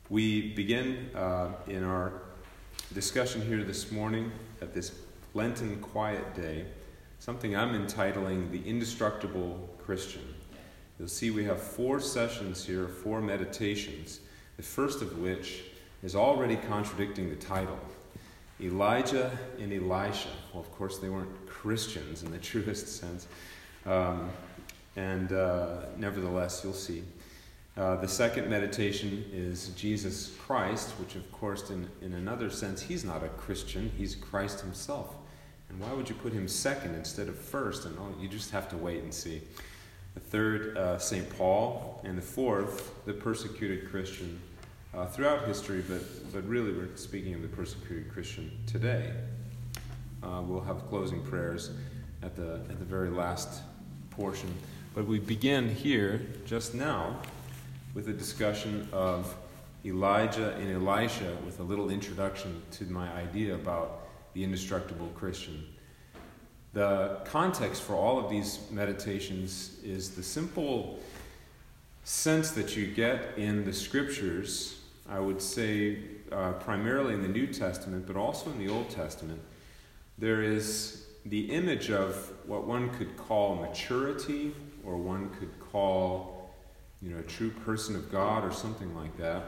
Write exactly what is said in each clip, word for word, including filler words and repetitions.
We begin uh, in our discussion here this morning at this Lenten Quiet Day, something I'm entitling The Indestructible Christian. You'll see we have four sessions here, four meditations, the first of which is already contradicting the title. Elijah and Elisha. Well, of course, they weren't Christians in the truest sense. Um, and uh, nevertheless, you'll see. Uh, the second meditation is Jesus Christ, which of course in, in another sense, he's not a Christian, he's Christ himself. And why would you put him second instead of first? And oh, you just have to wait and see. The third, uh, Saint Paul. And the fourth, the persecuted Christian uh, throughout history, but, but really we're speaking of the persecuted Christian today. Uh, we'll have closing prayers at the, at the very last portion. But we begin here just now with a discussion of Elijah and Elisha, with a little introduction to my idea about the indestructible Christian. The context for all of these meditations is the simple sense that you get in the Scriptures, I would say uh, primarily in the New Testament, but also in the Old Testament. There is the image of what one could call maturity, or one could call you know, a true person of God or something like that.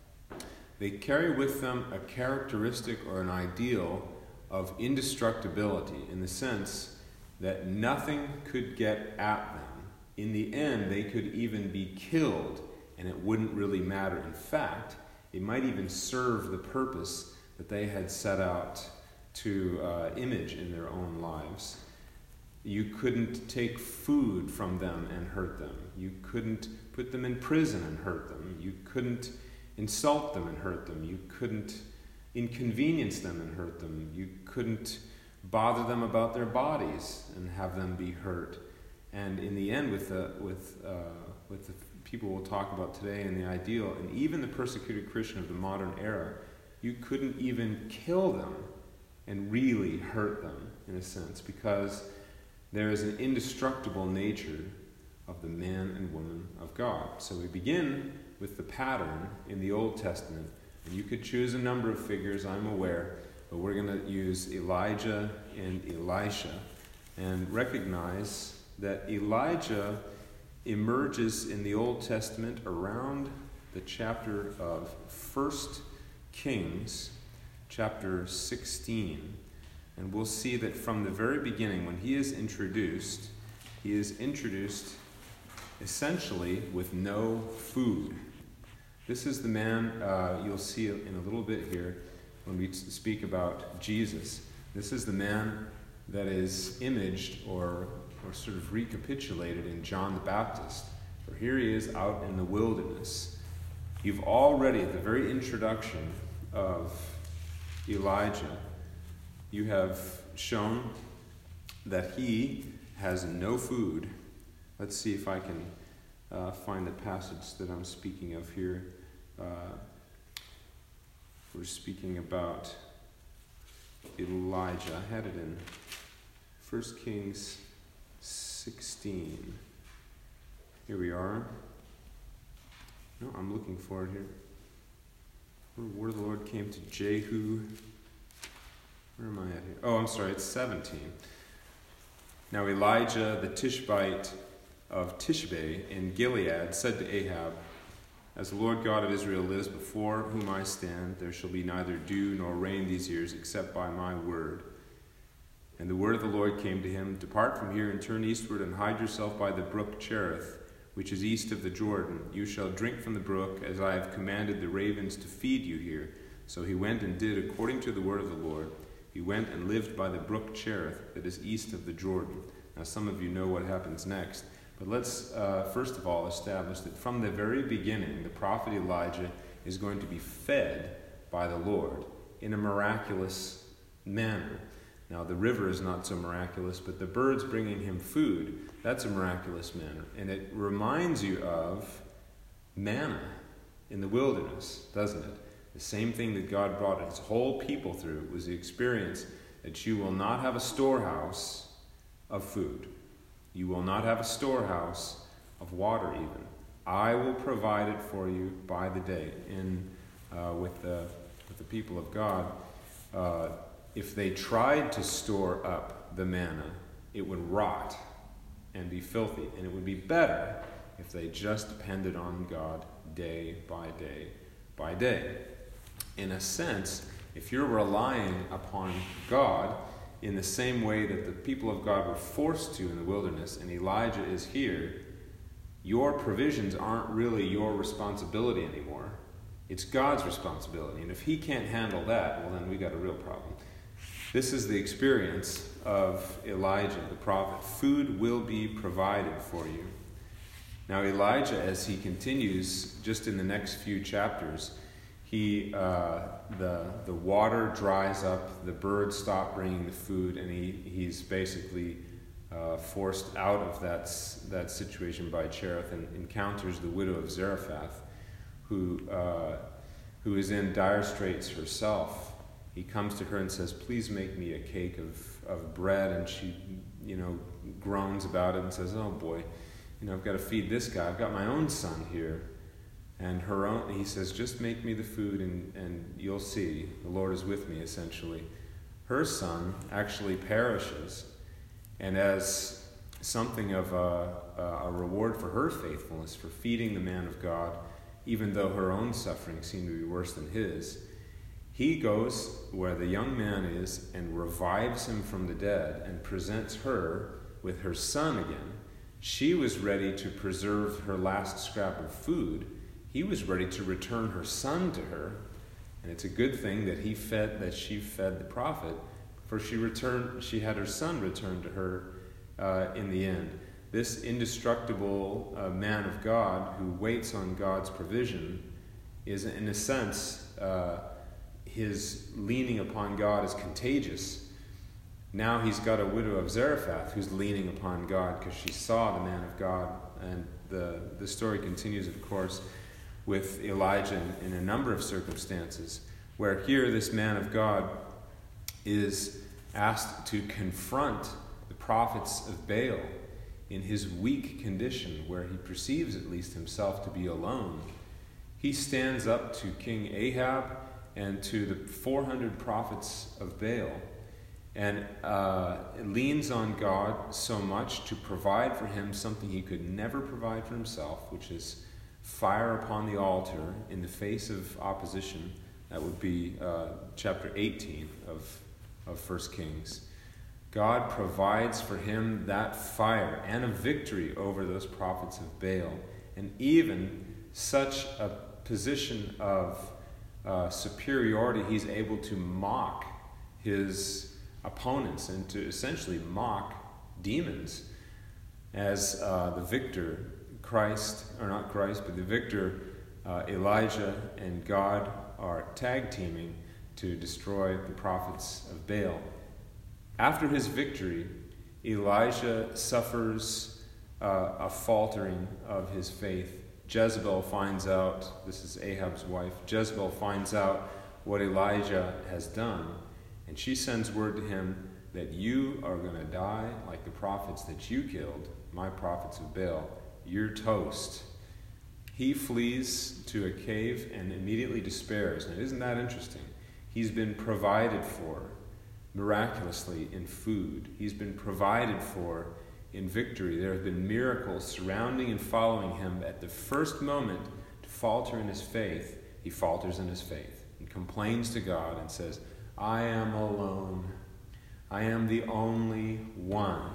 They carry with them a characteristic or an ideal of indestructibility in the sense that nothing could get at them. In the end, they could even be killed and it wouldn't really matter. In fact, it might even serve the purpose that they had set out to uh, image in their own lives. You couldn't take food from them and hurt them. You couldn't put them in prison and hurt them. You couldn't insult them and hurt them. You couldn't inconvenience them and hurt them. You couldn't bother them about their bodies and have them be hurt. And in the end, with the with uh, with the people we'll talk about today and the ideal, and even the persecuted Christian of the modern era, you couldn't even kill them and really hurt them in a sense, because there is an indestructible nature of the man and woman of God. So we begin with the pattern in the Old Testament. And you could choose a number of figures, I'm aware, but we're going to use Elijah and Elisha and recognize that Elijah emerges in the Old Testament around the chapter of First Kings, chapter sixteen. And we'll see that from the very beginning, when he is introduced, he is introduced essentially with no food. This is the man, uh, you'll see in a little bit here when we speak about Jesus. This is the man that is imaged or, or sort of recapitulated in John the Baptist. For here he is out in the wilderness. You've already, at the very introduction of Elijah, you have shown that he has no food. Let's see if I can uh, find the passage that I'm speaking of here. Uh, we're speaking about Elijah. I had it in First Kings sixteen. Here we are. No, I'm looking for it here. Where the word of the Lord came to Jehu. Where am I at here? Oh, I'm sorry, it's seventeen. Now Elijah the Tishbite of Tishbe in Gilead said to Ahab, "As the Lord God of Israel lives, before whom I stand, there shall be neither dew nor rain these years, except by my word." And the word of the Lord came to him, "Depart from here and turn eastward and hide yourself by the brook Cherith, which is east of the Jordan. You shall drink from the brook, as I have commanded the ravens to feed you here." So he went and did according to the word of the Lord. He went and lived by the brook Cherith, that is east of the Jordan. Now some of you know what happens next. But let's uh, first of all establish that from the very beginning, the prophet Elijah is going to be fed by the Lord in a miraculous manner. Now the river is not so miraculous, but the birds bringing him food, that's a miraculous manner. And it reminds you of manna in the wilderness, doesn't it? The same thing that God brought his whole people through was the experience that you will not have a storehouse of food. You will not have a storehouse of water even. I will provide it for you by the day. In uh, with the with the people of God. Uh, if they tried to store up the manna, it would rot and be filthy, and it would be better if they just depended on God day by day by day. In a sense, if you're relying upon God in the same way that the people of God were forced to in the wilderness, and Elijah is here, your provisions aren't really your responsibility anymore. It's God's responsibility. And if he can't handle that, well, then we got a real problem. This is the experience of Elijah, the prophet. Food will be provided for you. Now, Elijah, as he continues, just in the next few chapters, he uh, the the water dries up, the birds stop bringing the food, and he he's basically uh, forced out of that that situation by Cherith, and encounters the widow of Zarephath, who uh, who is in dire straits herself. He comes to her and says, "Please make me a cake of of bread," and she, you know, groans about it and says, "Oh boy, you know, I've got to feed this guy. I've got my own son here." And her own, he says, "Just make me the food and, and you'll see. The Lord is with me," essentially. Her son actually perishes. And as something of a, a reward for her faithfulness, for feeding the man of God, even though her own suffering seemed to be worse than his, he goes where the young man is and revives him from the dead and presents her with her son again. She was ready to preserve her last scrap of food. He was ready to return her son to her, and it's a good thing that he fed, that she fed the prophet, for she returned. She had her son returned to her uh, in the end. This indestructible uh, man of God who waits on God's provision is, in a sense, uh, his leaning upon God is contagious. Now he's got a widow of Zarephath who's leaning upon God because she saw the man of God, and the the story continues, of course, with Elijah in, in a number of circumstances, where here this man of God is asked to confront the prophets of Baal in his weak condition, where he perceives at least himself to be alone. He stands up to King Ahab and to the four hundred prophets of Baal, and uh, leans on God so much to provide for him something he could never provide for himself, which is fire upon the altar in the face of opposition. That would be uh, chapter eighteen of, of First Kings. God provides for him that fire and a victory over those prophets of Baal, and even such a position of uh, superiority, he's able to mock his opponents and to essentially mock demons as uh, the victor Christ, or not Christ, but the victor, uh, Elijah and God are tag teaming to destroy the prophets of Baal. After his victory, Elijah suffers uh, a faltering of his faith. Jezebel finds out, this is Ahab's wife, Jezebel finds out what Elijah has done, and she sends word to him that you are going to die like the prophets that you killed, my prophets of Baal. You're toast. He flees to a cave and immediately despairs. And isn't that interesting? He's been provided for miraculously in food. He's been provided for in victory. There have been miracles surrounding and following him. At the first moment to falter in his faith, he falters in his faith and complains to God and says, "I am alone. I am the only one."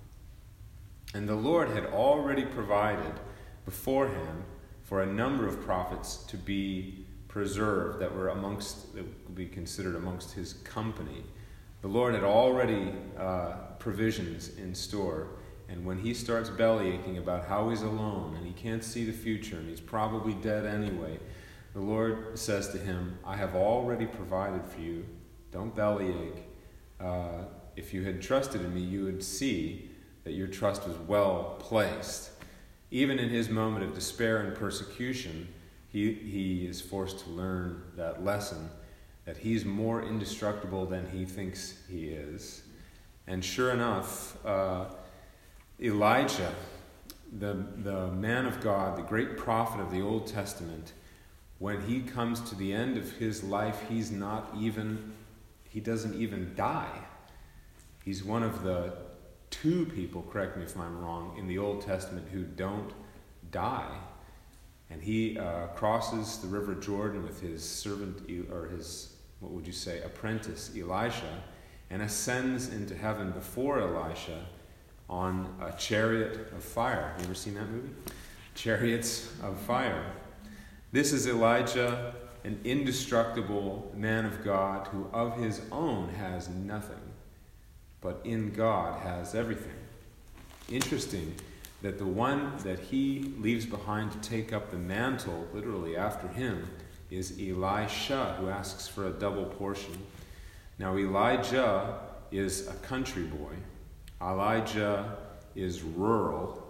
And the Lord had already provided beforehand for a number of prophets to be preserved that were amongst, that would be considered amongst his company. The Lord had already uh, provisions in store. And when he starts bellyaching about how he's alone and he can't see the future and he's probably dead anyway, the Lord says to him, "I have already provided for you. Don't bellyache. Uh, if you had trusted in me, you would see that your trust was well placed." Even in his moment of despair and persecution, he, he is forced to learn that lesson, that he's more indestructible than he thinks he is. And sure enough, uh, Elijah, the, the man of God, the great prophet of the Old Testament, When he comes to the end of his life, he's not even, he doesn't even die. He's one of the two people, correct me if I'm wrong, in the Old Testament who don't die. And he uh, crosses the River Jordan with his servant, or his, what would you say, apprentice, Elisha, and ascends into heaven before Elisha on a chariot of fire. You ever seen that movie? Chariots of fire. This is Elijah, an indestructible man of God who of his own has nothing, but in God has everything. Interesting that the one that he leaves behind to take up the mantle, literally after him, is Elisha, who asks for a double portion. Now Elijah is a country boy. Elijah is rural.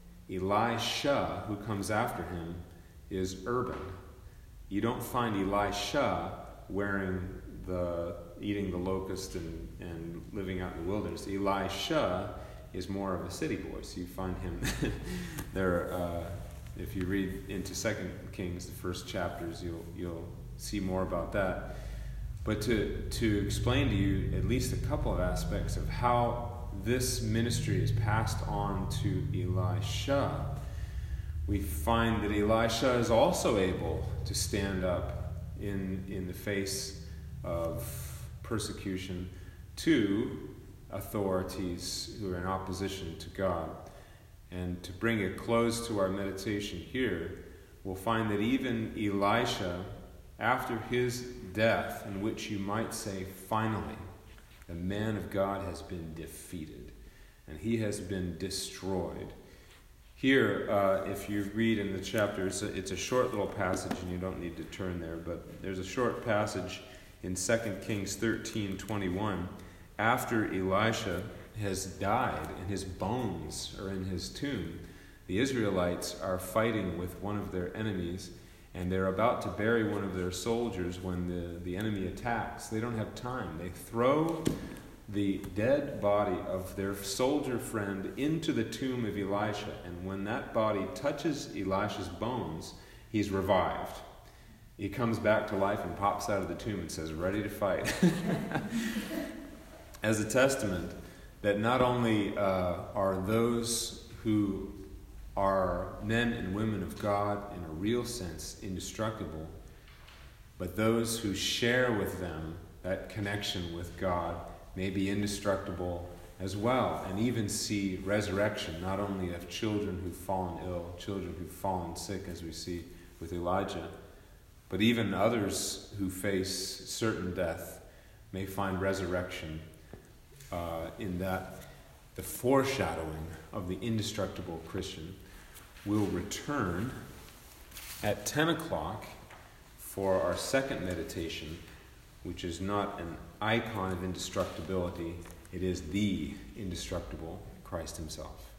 Elisha, who comes after him, is urban. You don't find Elisha wearing the, eating the locust and, and living out in the wilderness. Elisha is more of a city boy. So you find him there. Uh, if you read into Second Kings, the first chapters, you'll you'll see more about that. But to to explain to you at least a couple of aspects of how this ministry is passed on to Elisha, we find that Elisha is also able to stand up in in the face of persecution to authorities who are in opposition to God. And to bring a close to our meditation here, we'll find that even Elisha, after his death, in which you might say, finally, the man of God has been defeated, and he has been destroyed. Here, uh, if you read in the chapter, it's a, it's a short little passage, and you don't need to turn there, but there's a short passage in Second Kings thirteen twenty-one. After Elisha has died and his bones are in his tomb, the Israelites are fighting with one of their enemies, and they're about to bury one of their soldiers when the, the enemy attacks. They don't have time. They throw the dead body of their soldier friend into the tomb of Elisha, and when that body touches Elisha's bones, he's revived. He comes back to life and pops out of the tomb and says, ready to fight. As a testament that not only uh, are those who are men and women of God in a real sense indestructible, but those who share with them that connection with God may be indestructible as well, and even see resurrection, not only of children who've fallen ill, children who've fallen sick, as we see with Elijah, but even others who face certain death may find resurrection uh, in that the foreshadowing of the indestructible Christian will return at ten o'clock for our second meditation, which is not an icon of indestructibility, it is the indestructible Christ himself.